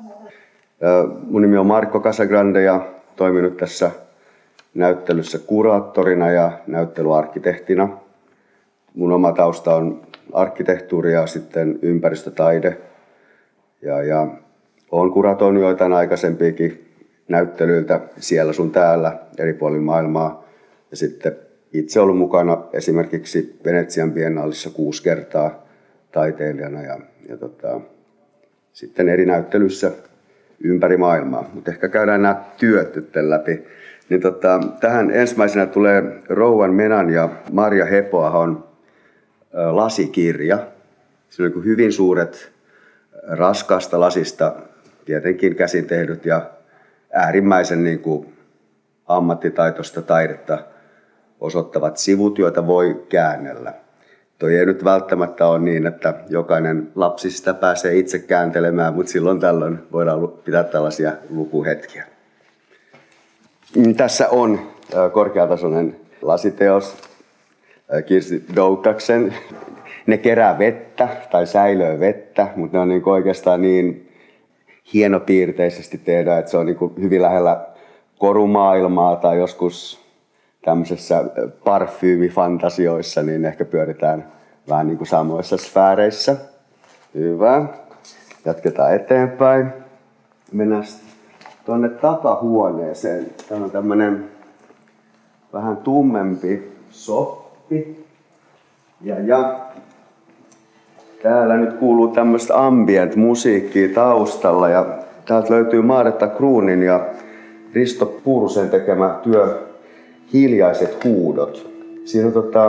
Mun nimi on Marco Casagrande ja toiminut tässä näyttelyssä kuraattorina ja näyttelyarkkitehtina. Mun oma tausta on arkkitehtuuri ja sitten ympäristötaide. Ja olen kuratoinut joitain aikaisempiakin näyttelyiltä siellä sun täällä eri puolilla maailmaa. Ja sitten itse ollut mukana esimerkiksi Venetsian biennaalissa 6 kertaa taiteilijana ja sitten eri näyttelyissä ympäri maailmaa. Mutta ehkä käydään nämä työt nyt läpi. Niin tähän ensimmäisenä tulee Rowan Menan ja Marja Hepoahon lasikirja. Se on hyvin suuret, raskaasta lasista, tietenkin käsin tehdyt ja äärimmäisen ammattitaitoista taidetta osoittavat sivut, joita voi käännellä. Toi ei nyt välttämättä ole niin, että jokainen lapsi sitä pääsee itse kääntelemään, mutta silloin tällöin voidaan pitää tällaisia lukuhetkiä. Tässä on korkeatasoinen lasiteos Kirsi Doutaksen. Ne kerää vettä tai säilöö vettä, mutta ne on oikeastaan niin hienopiirteisesti tehdään, että se on hyvin lähellä korumaailmaa tai joskus tämmöisessä parfyymifantasioissa, niin ehkä pyöritään vähän samoissa sfääreissä. Hyvä. Jatketaan eteenpäin. Mennään tuonne takahuoneeseen. Tämä on tämmöinen vähän tummempi soppi. Ja täällä nyt kuuluu tämmöistä ambient-musiikkia taustalla. Ja täältä löytyy Maaretta Kruunin ja Risto Puurusen tekemä työ Hiljaiset huudot. Siinä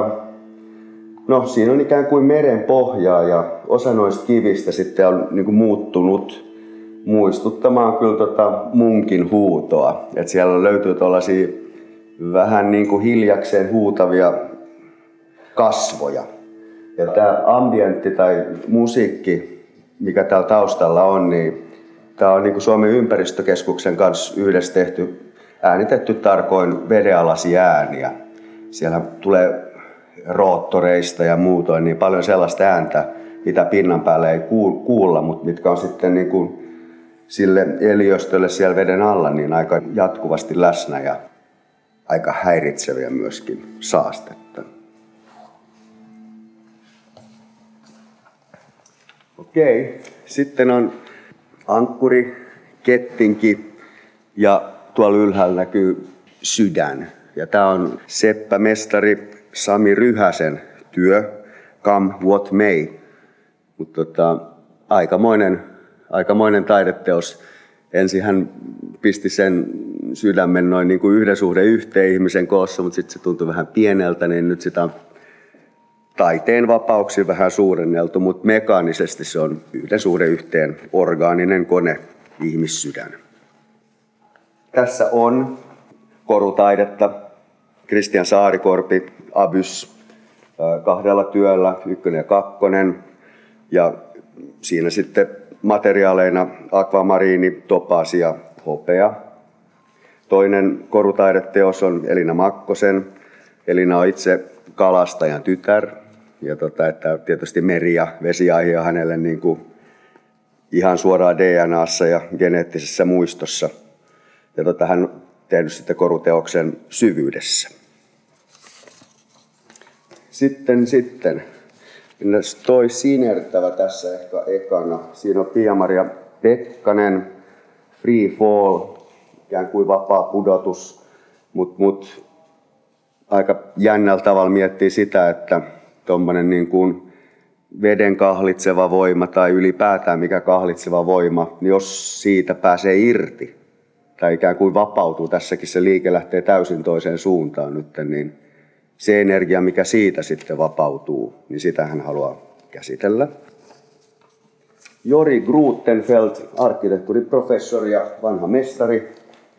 on ikään kuin meren pohjaa ja osa noista kivistä sitten on muuttunut muistuttamaan kyllä munkin huutoa. Et siellä löytyy tuollaisia vähän hiljakseen huutavia kasvoja. Ja tämä ambientti tai musiikki, mikä täällä taustalla on, niin tämä on Suomen ympäristökeskuksen kanssa yhdessä tehty, äänitetty tarkoin vedenalaisia ääniä. Siellä tulee roottoreista ja muutoin niin paljon sellaista ääntä, mitä pinnan päällä ei kuulla, mutta mitkä on sitten sille eliöstölle siellä veden alla niin aika jatkuvasti läsnä ja aika häiritseviä myöskin saastetta. Okei, sitten on ankkuri, kettinki ja tuolla ylhäällä näkyy sydän. Ja tämä on seppämestari Sami Ryhäsen työ, Come What May. Mutta aikamoinen taideteos. Ensin hän pisti sen sydämen noin 1:1 ihmisen koossa, mutta sitten se tuntui vähän pieneltä, niin nyt sitä on taiteen vapauksia vähän suurenneltu, mutta mekaanisesti se on 1:1 orgaaninen kone, ihmissydän. Tässä on korutaidetta. Kristian Saarikorpi, Abys, 2 työllä, 1 ja 2. Ja siinä sitten materiaaleina akvamariini, topasia, hopea. Toinen korutaideteos on Elina Makkosen. Elina on itse kalastajan tytär. Ja että tietysti meri- ja vesiaihe on hänelle ihan suoraan DNAssa ja geneettisessä muistossa. Ja hän on tehnyt sitten koruteoksen syvyydessä. Sitten. Toi sinertävä tässä ehkä ekana. Siinä on Pia-Maria Pekkanen, Free Fall, ikään kuin vapaa pudotus. Mut aika jännällä tavalla miettii sitä, että tommonen veden kahlitseva voima tai ylipäätään mikä kahlitseva voima, niin jos siitä pääsee irti tai ikään kuin vapautuu, tässäkin se liike lähtee täysin toiseen suuntaan nyt, niin se energia, mikä siitä sitten vapautuu, niin sitä hän haluaa käsitellä. Jori Grutenfeld, arkkitehtuuriprofessori ja vanha mestari.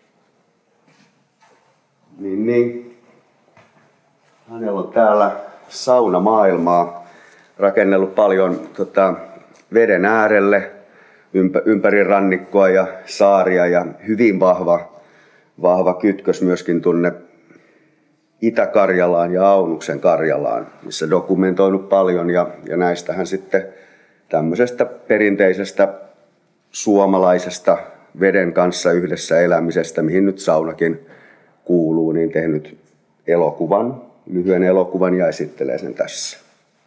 Niin. Hänellä on täällä saunamaailmaa rakennellut paljon veden äärelle, ympäri rannikkoa ja saaria ja hyvin vahva kytkös myöskin tunne Itä-Karjalaan ja Aunuksen Karjalaan, missä dokumentoinut paljon ja näistähän sitten tämmöisestä perinteisestä suomalaisesta veden kanssa yhdessä elämisestä, mihin nyt saunakin kuuluu, niin tehnyt elokuvan, lyhyen elokuvan ja esittelee sen tässä.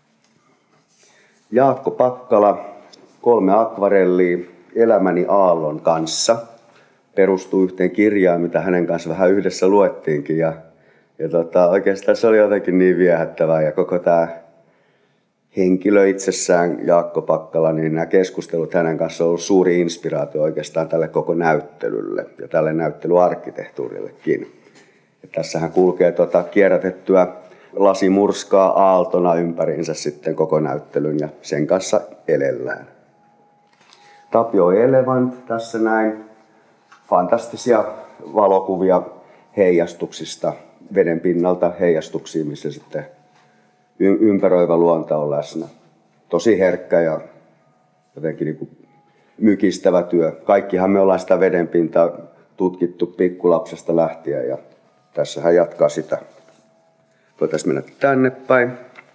Jaakko Pakkala, 3 akvarellia Elämäni aallon kanssa. Perustuu yhteen kirjaan, mitä hänen kanssa vähän yhdessä luettiinkin. Ja oikeastaan se oli jotenkin niin viehättävää. Ja koko tämä henkilö itsessään, Jaakko Pakkala, niin nämä keskustelut hänen kanssa on ollut suuri inspiraatio oikeastaan tälle koko näyttelylle ja tälle näyttelyarkkitehtuurillekin. Ja tässähän kulkee kierrätettyä lasimurskaa aaltona ympäriinsä sitten koko näyttelyn ja sen kanssa elellään. Tapio Elevant tässä näin. Fantastisia valokuvia heijastuksista, veden pinnalta heijastuksiin, missä sitten ympäröivä luonto on läsnä. Tosi herkkä ja jotenkin niin kuin mykistävä työ. Kaikkihan me ollaan sitä vedenpintaa tutkittu pikkulapsesta lähtien ja tässä hän jatkaa sitä. Voitaisiin mennä tänne päin.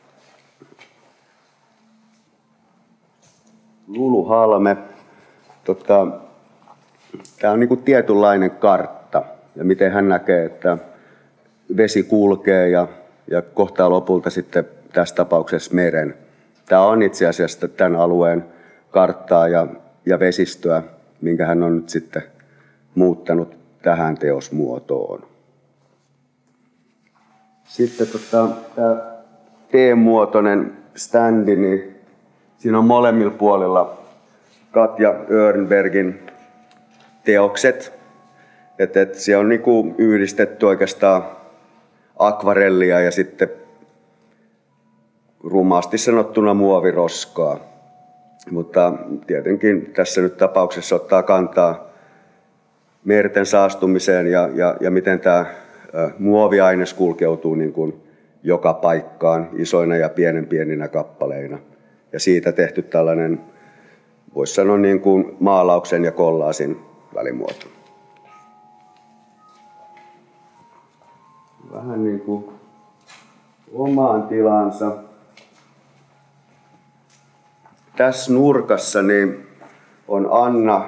Lulu Halme. Tämä on niin kuin tietynlainen kartta ja miten hän näkee, että vesi kulkee ja kohtaa lopulta sitten tässä tapauksessa meren. Tämä on itse asiassa tämän alueen karttaa ja vesistöä, minkä hän on nyt sitten muuttanut tähän teosmuotoon. Sitten tämä T-muotoinen standi, niin siinä on molemmilla puolilla Katja Örnbergin teokset. Se on niinku yhdistetty oikeastaan akvarellia ja sitten rumaasti sanottuna muoviroskaa. Mutta tietenkin tässä nyt tapauksessa ottaa kantaa merten saastumiseen ja miten tämä muoviaines kulkeutuu niin kuin joka paikkaan isoina ja pieninä kappaleina. Ja siitä tehty tällainen, voisi sanoa niin kuin maalauksen ja kollaasin välimuoto. Vähän niin kuin omaan tilansa. Tässä nurkassa niin on Anna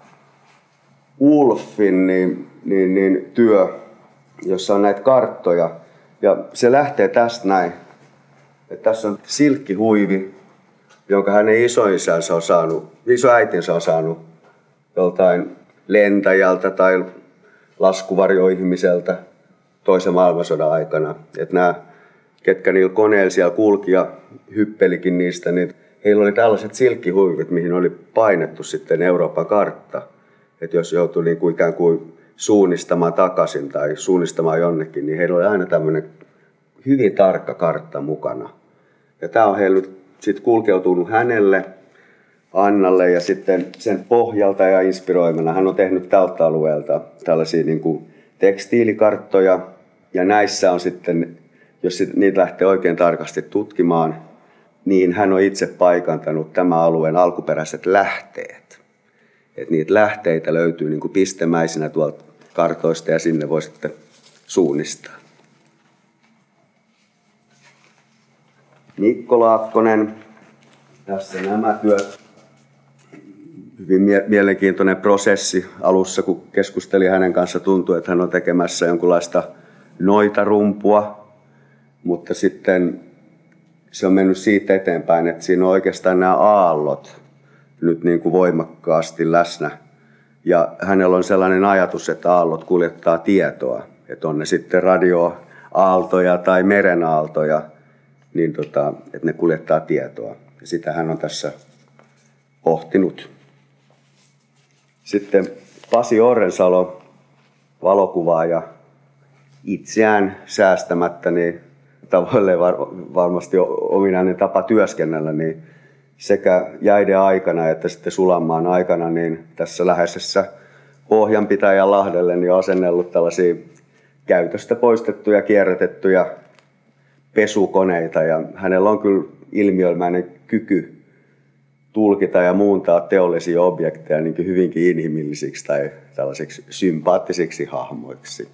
Ulfin työ, jossa on näitä karttoja. Ja se tästä näin. Että tässä on silkkihuivi, jonka hänen isoäitinsä on saanut joltain lentäjältä tai laskuvarjoihmiseltä toisen maailmansodan aikana. Että nämä, ketkä niillä koneilla siellä kulki ja hyppelikin niistä, niin heillä oli tällaiset silkkihuivit, mihin oli painettu sitten Euroopan kartta. Että jos joutui niin kuin ikään kuin suunnistamaan takaisin tai suunnistamaan jonnekin, niin heillä oli aina tämmöinen hyvin tarkka kartta mukana. Ja tämä on heillä nyt sitten kulkeutunut hänelle, Annalle, ja sitten sen pohjalta ja inspiroimana hän on tehnyt tältä alueelta tällaisia niin kuin tekstiilikarttoja. Ja näissä on sitten, jos niitä lähtee oikein tarkasti tutkimaan, niin hän on itse paikantanut tämän alueen alkuperäiset lähteet. Et niitä lähteitä löytyy niin kuin pistemäisinä tuolta kartoista ja sinne voi sitten suunnistaa. Mikko Laakkonen, tässä nämä työt. Hyvin mielenkiintoinen prosessi alussa, kun keskustelin hänen kanssa, tuntui, että hän on tekemässä jonkunlaista noitarumpua, mutta sitten se on mennyt siitä eteenpäin, että siinä on oikeastaan nämä aallot nyt niin kuin voimakkaasti läsnä. Ja hänellä on sellainen ajatus, että aallot kuljettaa tietoa, että on ne sitten radioaaltoja tai merenaaltoja, niin että ne kuljettaa tietoa. Ja sitä hän on tässä pohtinut. Sitten Pasi Orrensalo, valokuvaaja, itseään säästämättä, niin tavoilleen varmasti ominainen tapa työskennellä, niin sekä jäiden aikana että sitten sulamaan aikana, niin tässä läheisessä Pohjanpitäjän lahdelle niin on asennellut tällaisia käytöstä poistettuja, kierrätettyjä pesukoneita, ja hänellä on kyllä ilmiömäinen kyky tulkita ja muuntaa teollisia objekteja niin hyvinkin inhimillisiksi tai tällaisiksi sympaattisiksi hahmoiksi.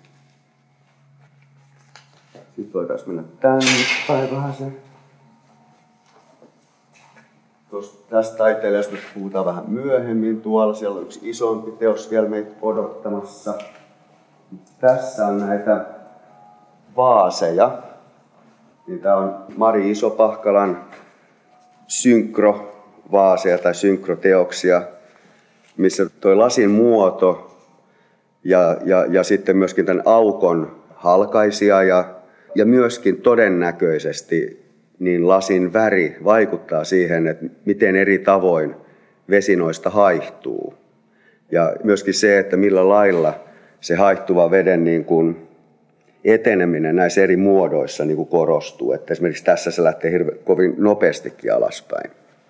Sitten voitaisiin mennä tänne päin vähän se. Tästä taiteilijasta puhutaan vähän myöhemmin tuolla. Siellä on yksi isompi teos vielä meitä odottamassa. Tässä on näitä vaaseja. Niin tämä on Mari Isopahkalan synkrovaaseja tai synkroteoksia, missä tuo lasin muoto ja sitten myöskin tämän aukon halkaisija ja myöskin todennäköisesti niin lasin väri vaikuttaa siihen, että miten eri tavoin vesi noista haihtuu. Ja myöskin se, että millä lailla se haihtuva veden niin kuin eteneminen näissä eri muodoissa niin kuin korostuu. Että esimerkiksi tässä se lähtee kovin nopeastikin alaspäin.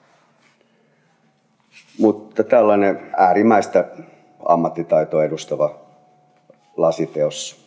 Mutta tällainen äärimmäistä ammattitaitoa edustava lasiteos.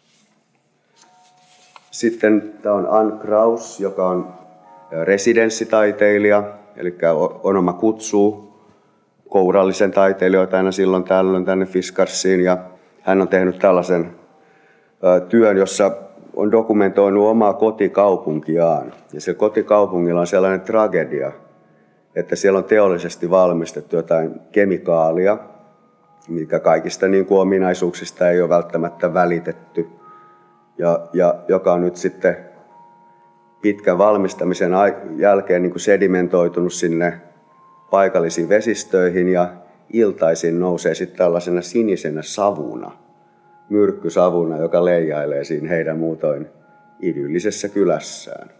Sitten tämä on Ann Kraus, joka on residenssitaiteilija, eli Onoma kutsuu kourallisen taiteilijoita aina silloin tällöin tänne Fiskarsiin. Ja hän on tehnyt tällaisen työn, jossa on dokumentoinut omaa kotikaupunkiaan. Ja se kotikaupungilla on sellainen tragedia, että siellä on teollisesti valmistettu jotain kemikaalia, mikä kaikista niin kuin ominaisuuksista ei ole välttämättä välitetty. Ja joka on nyt sitten pitkän valmistamisen jälkeen niin kuin sedimentoitunut sinne paikallisiin vesistöihin ja iltaisin nousee sitten tällaisena sinisenä savuna, myrkkysavuna, joka leijailee siinä heidän muutoin idyllisessä kylässään.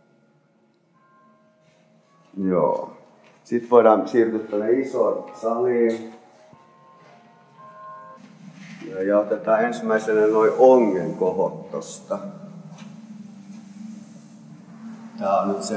Joo. Sitten voidaan siirtyä tuonne isoon saliin. Ja otetaan ensimmäisenä noin ongenkohot tosta. Tää on nyt se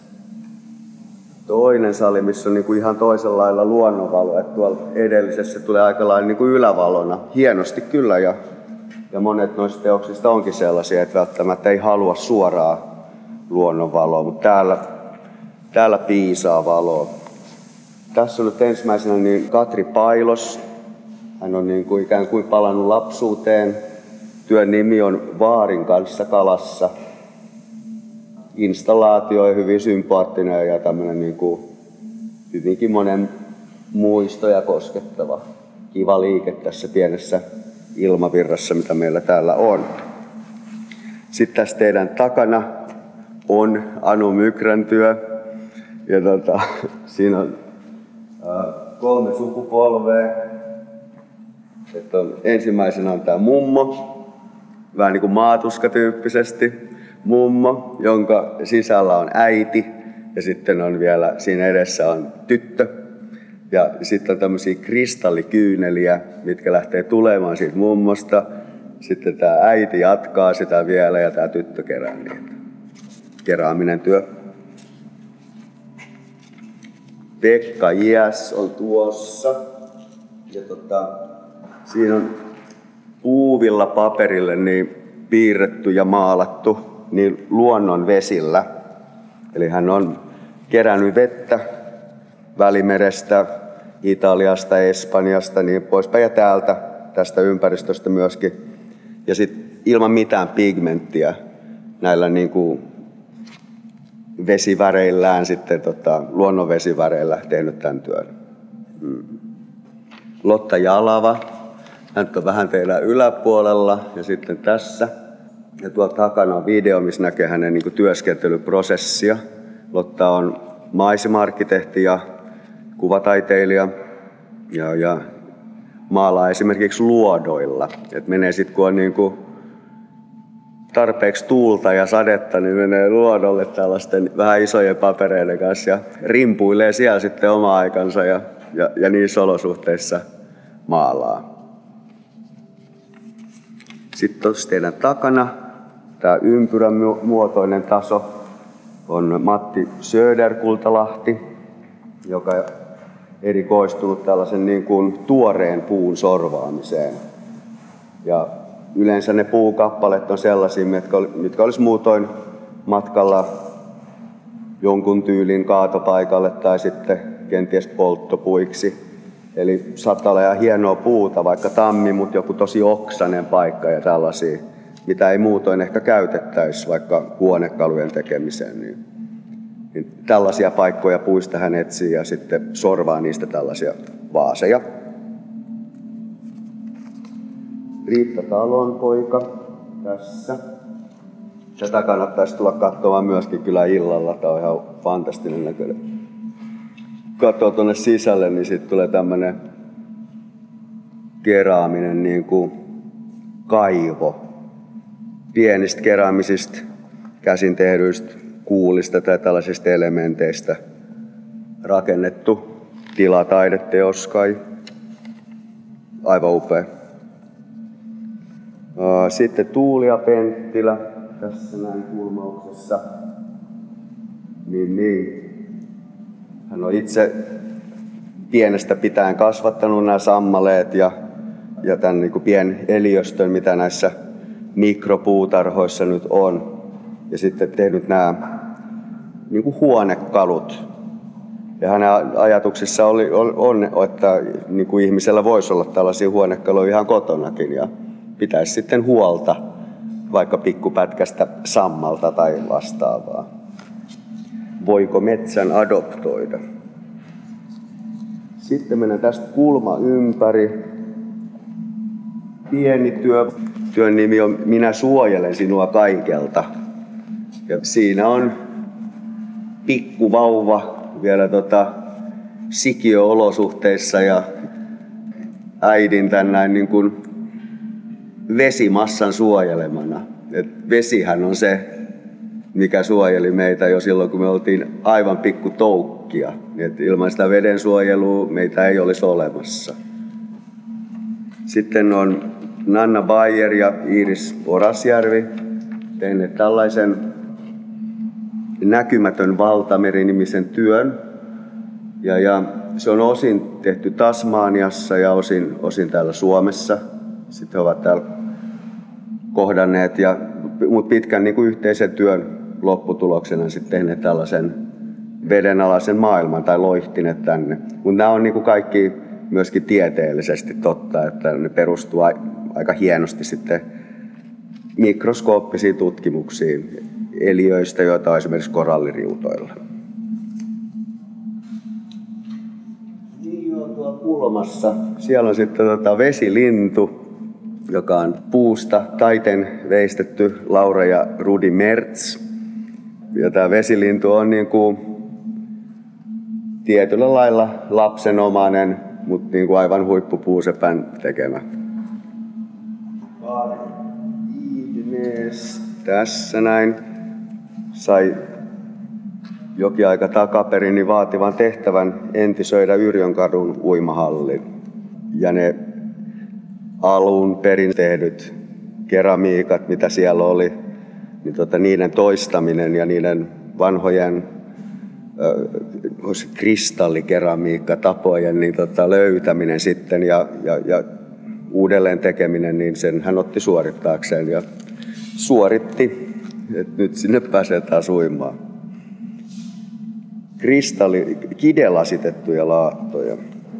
toinen sali, missä on niinku ihan toisella lailla luonnonvalo. Et tuolla edellisessä tulee aika lailla niinku ylävalona. Hienosti kyllä ja monet noista teoksista onkin sellaisia, että välttämättä ei halua suoraa luonnonvaloa, mutta täällä piisaa valoa. Tässä on nyt ensimmäisenä niin Katri Pailos. Hän on niin kuin ikään kuin palannut lapsuuteen. Työn nimi on Vaarin kanssa kalassa. Installaatio on hyvin sympaattinen ja tämmöinen niin kuin hyvinkin monen muistoja koskettava. Kiva liike tässä pienessä ilmavirrassa, mitä meillä täällä on. Sitten tässä teidän takana on Anu Mykrän työ. Ja siinä on 3 sukupolvea. Että ensimmäisenä on tämä mummo, vähän niin kuin maatuskatyyppisesti mummo, jonka sisällä on äiti ja sitten on vielä siinä edessä on tyttö. Ja sitten on tämmöisiä kristallikyyneliä, mitkä lähtee tulemaan siitä mummosta. Sitten tämä äiti jatkaa sitä vielä ja tämä tyttö kerää niitä. Keraaminen työ. Pekka Jäs on tuossa. Ja siinä on puuvilla paperille niin piirretty ja maalattu niin luonnon vesillä. Eli hän on kerännyt vettä Välimerestä, Italiasta, Espanjasta, niin poispäin ja tästä ympäristöstä myöskin. Ja sitten ilman mitään pigmenttiä näillä niin kuin vesiväreillään sitten luonnonvesiväreillä tehnyt tämän työn. Lotta Jalava, hän on vähän teidän yläpuolella ja sitten tässä. Ja tuolla takana on video, missä näkee hänen niin kuin työskentelyprosessia. Lotta on maisema-arkkitehti ja kuvataiteilija ja maalaa esimerkiksi luodoilla. Et menee sitten, kun on niin kuin tarpeeksi tuulta ja sadetta, niin menee luodolle tällaisten vähän isojen papereiden kanssa ja rimpuilee siellä sitten oma aikansa ja niissä olosuhteissa maalaa. Sitten tuossa teidän takana tämä ympyrän muotoinen taso on Matti Söderkultalahti, joka erikoistunut tällaisen niin kuin tuoreen puun sorvaamiseen. Ja yleensä ne puukappaleet on sellaisia, mitkä olisi muutoin matkalla jonkun tyylin kaatopaikalle tai sitten kenties polttopuiksi. Eli saattaa olla ihan hienoa puuta, vaikka tammi, mutta joku tosi oksainen paikka ja tällaisia, mitä ei muutoin ehkä käytettäisi vaikka huonekalujen tekemiseen. Niin. Niin tällaisia paikkoja puista hän etsii ja sitten sorvaa niistä tällaisia vaaseja. Riitta Talonpoika tässä. Tätä kannattaisi tulla katsomaan myöskin kyllä illalla. Tämä on ihan fantastinen näköinen. Katsoo tuonne sisälle, niin sitten tulee tämmöinen keraaminen niin kuin kaivo. Pienistä keraamisista, käsin tehdyistä kuulista tai tällaisista elementeistä rakennettu tilataideteos kai. Aivan upea. Sitten Tuulia Penttilä tässä näin kulmauksessa. Niin. Hän on itse pienestä pitäen kasvattanut nämä sammaleet ja tämän niin kuin pieneliöstön, mitä näissä mikropuutarhoissa nyt on. Ja sitten tehnyt nämä niin kuin huonekalut. Ja hänen ajatuksissa on, että niin kuin ihmisellä voisi olla tällaisia huonekaluja ihan kotonakin ja pitäisi sitten huolta vaikka pikkupätkästä sammalta tai vastaavaa. Voiko metsän adoptoida? Sitten mennään tästä kulma ympäri. Pieni työ. Työn nimi on Minä suojelen sinua kaikelta. Ja siinä on pikkuvauva vielä sikiöolosuhteissa ja äidin tämän niin kuin vesimassan suojelemana. Et vesihän on se, mikä suojeli meitä jo silloin, kun me oltiin aivan pikku toukkia. Et ilman sitä veden suojelua meitä ei olisi olemassa. Sitten on Nanna Bayer ja Iiris Orasjärvi tehneet tällaisen Näkymätön valtameri-nimisen työn. Ja se on osin tehty Tasmaniassa ja osin täällä Suomessa. Sitten he ovat täällä kohdanneet, mutta pitkän niin kuin yhteisen työn lopputuloksena sitten tehneet tällaisen vedenalaisen maailman tai loihtineet tänne. Mutta nämä on niin kuin kaikki myöskin tieteellisesti totta, että ne perustuu aika hienosti sitten mikroskooppisiin tutkimuksiin eliöistä, joita on esimerkiksi koralliriutoilla. Niin on tuolla kulmassa. Siellä on sitten vesilintu, joka on puusta taiten veistetty, Laura ja Rudi Mertz. Ja tämä vesilintu on niin kuin tietyllä lailla lapsenomainen, mutta niin kuin aivan huippupuusepän tekemä. Idnes tässä näin sai jokin aika takaperin niin vaativan tehtävän entisöidä Yrjönkadun uimahallin. Ja ne alun perin tehdyt keramiikat, mitä siellä oli, niin niiden toistaminen ja niiden vanhojen kristallikeramiikkatapojen niin löytäminen sitten ja uudelleen tekeminen, niin sen hän otti suorittaakseen ja suoritti, että nyt sinne pääsee taas uimaan. Kidelasitettuja laattoja.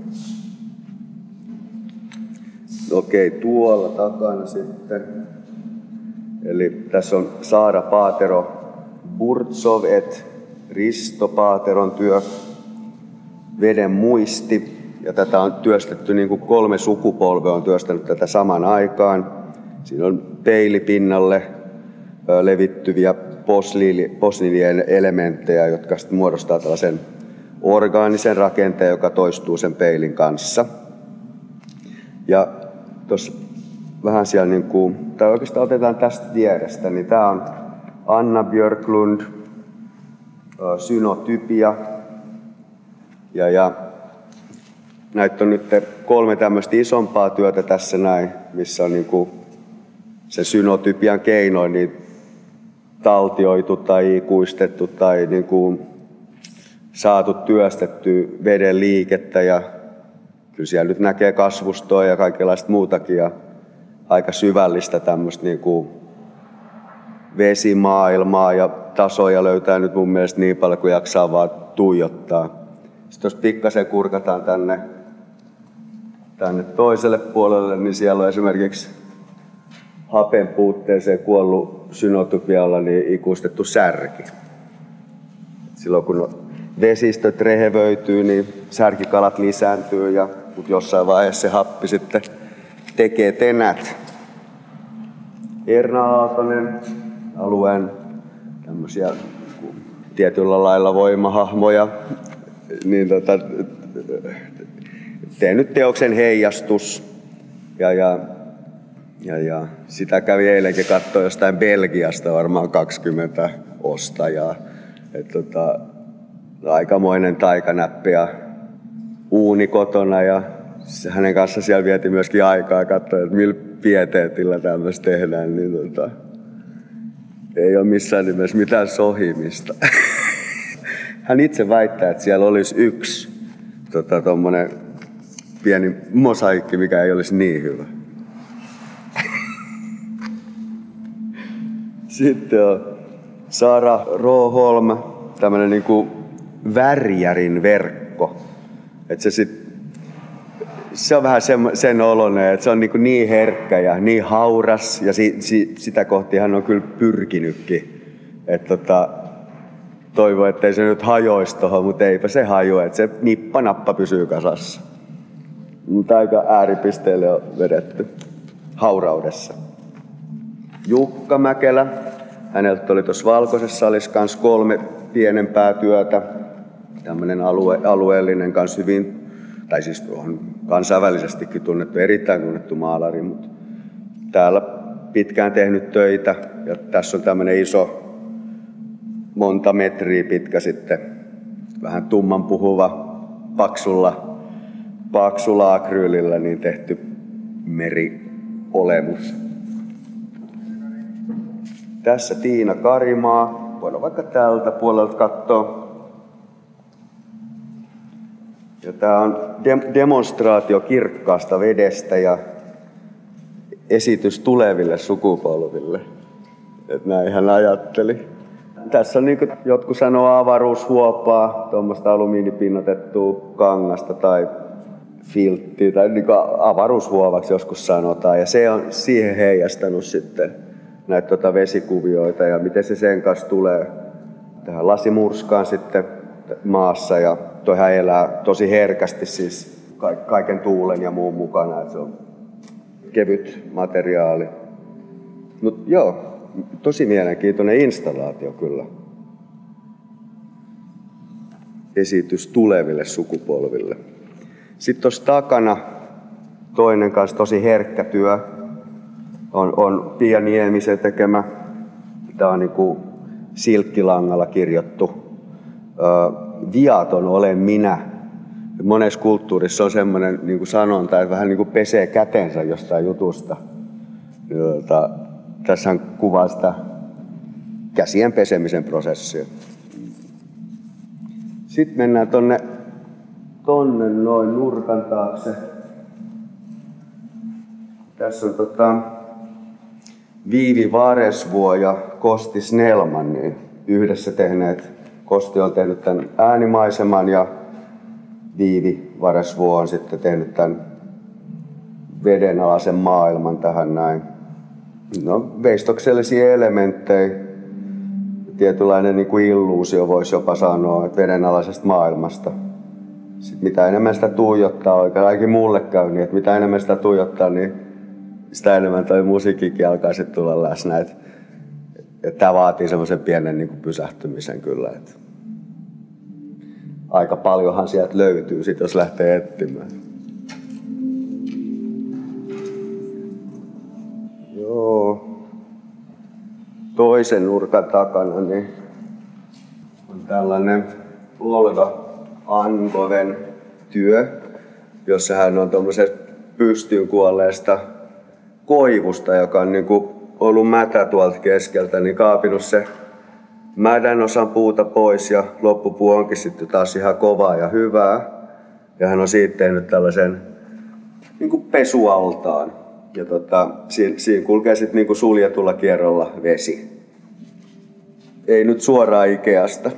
Okei, tuolla takana sitten. Eli tässä on Saara Paatero Burtsov et Risto Paateron työ, Veden muisti. Ja tätä on työstetty, niin kuin 3 sukupolvea on työstänyt tätä saman aikaan. Siinä on peilipinnalle levittyviä posliilien elementtejä, jotka sitten muodostaa tällaisen orgaanisen rakenteen, joka toistuu sen peilin kanssa. Ja tuossa vähän siellä, niin kuin, tai oikeastaan otetaan tästä vierestä, niin tämä on Anna Björklund, Synotypia. Ja näitä on nyt 3 tämmöistä isompaa työtä tässä näin, missä on niin kuin se synotypian keinoin niin taltioitu tai ikuistettu tai niin kuin saatu työstetty veden liikettä. Ja kyllä siellä nyt näkee kasvustoa ja kaikenlaista muutakin ja aika syvällistä tämmöistä niin kuin vesimaailmaa ja tasoja löytää nyt mun mielestä niin paljon kuin jaksaa vaan tuijottaa. Sitten jos pikkasen kurkataan tänne toiselle puolelle, niin siellä on esimerkiksi hapen puutteeseen kuollut synotypialla niin ikuistettu särki. silloin kun vesistöt rehevöityy, niin särkikalat lisääntyy, mutta jossain vaiheessa se happi sitten tekee tenät. Erna Aaltonen, alueen tämmöisiä tietyllä lailla voimahahmoja, niin tehnyt teoksen Heijastus. Ja sitä kävi eilenkin katsoa jostain Belgiasta varmaan 20 ostajaa. Aikamoinen taikanäppi ja uuni kotona ja hänen kanssa siellä vieti myöskin aikaa katsoa, että millä pieteetillä tämmöistä tehdään. Niin ei ole missään nimessä mitään sohimista. Hän itse väittää, että siellä olisi yksi tommonen pieni mosaikki, mikä ei olisi niin hyvä. Sitten on Saara Roholm, tämmönen niinku värjärin verkko. Että se on vähän sen oloinen, että se on niin herkkä ja niin hauras ja sitä kohti hän on kyllä pyrkinytkin. Että toivoo, ettei se nyt hajoisi tohon, mutta eipä se hajua, että se nippa-nappa pysyy kasassa. Mutta aika ääripisteelle on vedetty hauraudessa. Jukka Mäkelä, häneltä oli tuossa Valkoisessa salissa kans 3 pienempää työtä. Tämmöinen alueellinen kans hyvin, tai siis on kansainvälisestikin tunnettu, erittäin tunnettu maalari, mutta täällä pitkään tehnyt töitä. Ja tässä on tämmöinen iso, monta metriä pitkä sitten, vähän tumman puhuva, paksulla akryylillä niin tehty meriolemus. Tässä Tiina Karimaa, voidaan vaikka tältä puolelta katsoa. Ja tää on demonstraatio kirkkaasta vedestä ja esitys tuleville sukupolville. Et näin hän ajatteli. Tässä on niinku jotkut sanoo avaruushuopaa, tuommoista alumiinipinnotettua kangasta tai filttiä tai niinku avaruushuovaksi joskus sanotaan. Ja se on siihen heijastanut sitten näitä vesikuvioita ja miten se sen kanssa tulee tähän lasimurskaan sitten maassa. Ja toihan elää tosi herkästi siis kaiken tuulen ja muun mukana, että se on kevyt materiaali. Mut joo, tosi mielenkiintoinen installaatio kyllä. Esitys tuleville sukupolville. Sitten tuossa takana toinen kanssa tosi herkkä työ on Pia Niemisen tekemä. Tämä on niinku silkkilangalla kirjattu. Viaton olen minä. Monessa kulttuurissa on semmoinen niinku sanonta, että vähän niinku pesee kätensä jostain jutusta. Tässä hän kuvaa sitä käsien pesemisen prosessia. Sitten mennään tonne noin nurkan taakse. Tässä on Viivi Varesvuo ja Kosti Snellman niin yhdessä tehneet. Kosti on tehnyt tämän äänimaiseman ja Viivi Varesvuo on sitten tehnyt tämän vedenalaisen maailman tähän näin. No, veistoksellisia elementtejä. Tietynlainen niin kuin illuusio voisi jopa sanoa, että vedenalaisesta maailmasta. Sitten mitä enemmän sitä tuijottaa, ainakin mulle käy niin, että mitä enemmän sitä tuijottaa, niin sitä enemmän toi musiikkikin alkaa sitten tulla läsnä. Että tämä vaatii semmoisen pienen niin kuin pysähtymisen kyllä. Että aika paljonhan sieltä löytyy, sit jos lähtee etsimään. Joo. Toisen nurkan takana niin on tällainen Olga Angoven työ, jossa hän on tuommoisesta pystyyn kuolleesta koivusta, joka on niinku ollut mätä tuolta keskeltä, niin kaapinut se mädän osan puuta pois ja loppupuu onkin sitten taas ihan kovaa ja hyvää. Ja hän on siitä tehnyt tällaisen niinku pesualtaan. Ja siinä kulkee sitten niinku suljetulla kierrolla vesi. Ei nyt suoraan Ikeasta.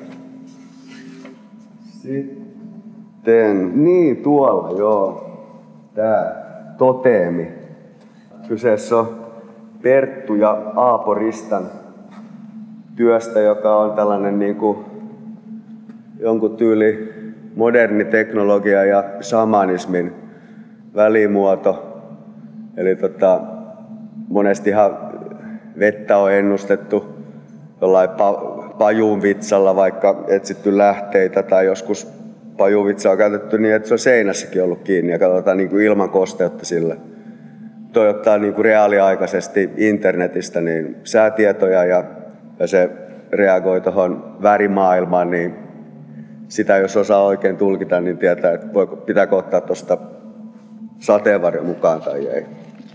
Sitten, niin tuolla joo, tää toteemi. Kyseessä on Perttu ja Aapo Ristan työstä, joka on tällainen niinku jonkun tyyli moderni teknologia ja shamanismin välimuoto. Eli monestihan vettä on ennustettu jollain pajun vitsalla, vaikka etsitty lähteitä, tai joskus pajuvitsa on käytetty niin, että se on seinässäkin ollut kiinni ja katsotaan niin kuin ilman kosteutta sillä. Toi ottaa niin kuin reaaliaikaisesti internetistä niin säätietoja ja se reagoi tuohon värimaailmaan, niin sitä jos osaa oikein tulkita, niin tietää, että pitääkö ottaa tuosta sateenvarjo mukaan tai ei.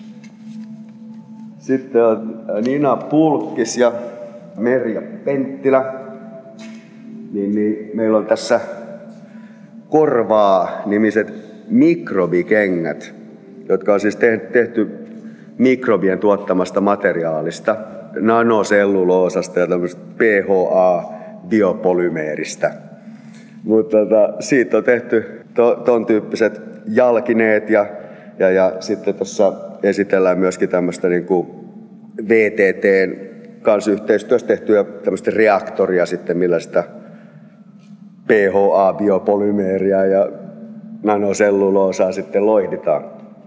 Sitten on Nina Pulkkis ja Merja Penttilä. Niin meillä on tässä Korvaa-nimiset mikrobikengät, jotka on siis tehty mikrobien tuottamasta materiaalista, nanoselluloosasta ja tämmöistä PHA-biopolymeeristä. Mutta siitä on tehty ton tyyppiset jalkineet ja sitten tuossa esitellään myöskin tämmöistä niinku VTT:n kanssa yhteistyössä tehtyä tämmöistä reaktoria sitten, millä sitä PHA-biopolymeeria ja nanoselluloosaa sitten loihditaan.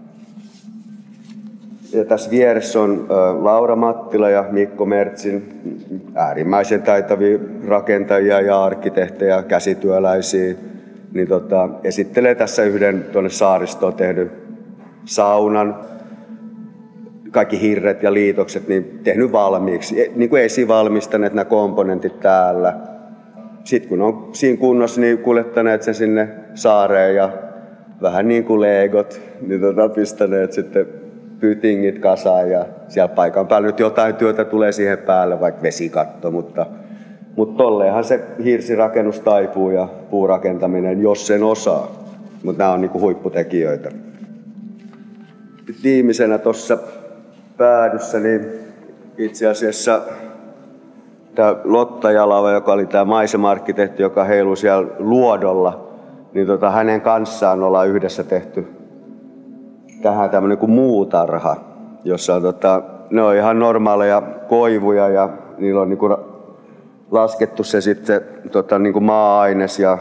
Ja tässä vieressä on Laura Mattila ja Mikko Mertsin, äärimmäisen taitavia rakentajia ja arkkitehtejä, käsityöläisiä. Niin esittelee tässä yhden tuonne saaristoon tehdyn saunan. Kaikki hirret ja liitokset niin tehnyt valmiiksi, niin kuin esivalmistaneet nämä komponentit täällä. Sitten kun on siinä kunnossa, niin kuljettaneet sen sinne saareen ja vähän niin kuin legot, niin pistäneet sitten pytingit kasaan ja siellä paikan päällä nyt jotain työtä tulee siihen päälle, vaikka vesikatto, mutta tolleenhan se hirsirakennus taipuu ja puurakentaminen, jos sen osaa. Mutta nämä on niinku huipputekijöitä. Viimeisenä tuossa päädyssä, niin itse asiassa tämä Lotta Jalava, joka oli tämä maisema-arkkitehti, joka heilui siellä luodolla, niin hänen kanssaan ollaan yhdessä tehty tähän tämmöinen kuin muutarha, jossa on ne on ihan normaaleja koivuja ja niillä on niinku laskettu se sitten niinku maa-aines ja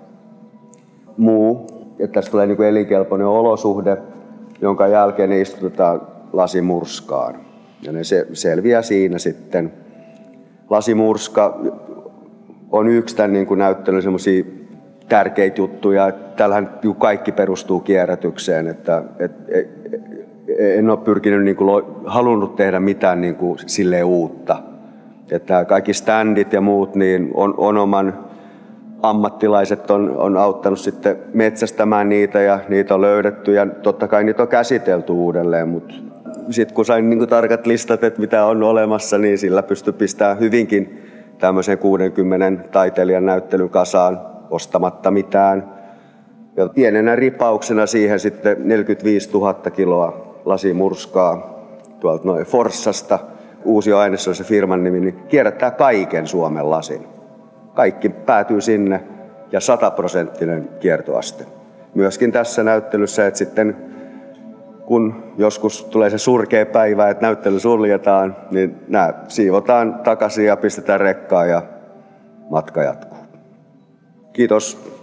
muu. Ja tässä tulee niinku elinkelpoinen olosuhde, jonka jälkeen ne istutetaan lasimurskaan. Ja ne selviää siinä sitten. Lasimurska on yksi tämän niin kuin näyttelyn semmoisia tärkeitä juttuja. Täällähän kaikki perustuu kierrätykseen, että en ole pyrkinyt niin kuin halunnut tehdä mitään niin kuin silleen uutta. Että kaikki standit ja muut niin on oman ammattilaiset on auttanut sitten metsästämään niitä ja niitä on löydetty ja totta kai niitä on käsitelty uudelleen, mutta sitten kun sain niin kuin tarkat listat, että mitä on olemassa, niin sillä pystyi pistämään hyvinkin tämmöisen 60 taiteilijan näyttelyn kasaan ostamatta mitään. Ja pienenä ripauksena siihen sitten 45 000 kiloa lasimurskaa tuolta noin Forssasta. Uusi aines on se firman nimi, niin kierrättää kaiken Suomen lasin. Kaikki päätyy sinne ja 100% kiertoaste. Myöskin tässä näyttelyssä, että sitten kun joskus tulee se surkea päivä, että näyttely suljetaan, niin nämä siivotaan takaisin ja pistetään rekkaan ja matka jatkuu. Kiitos.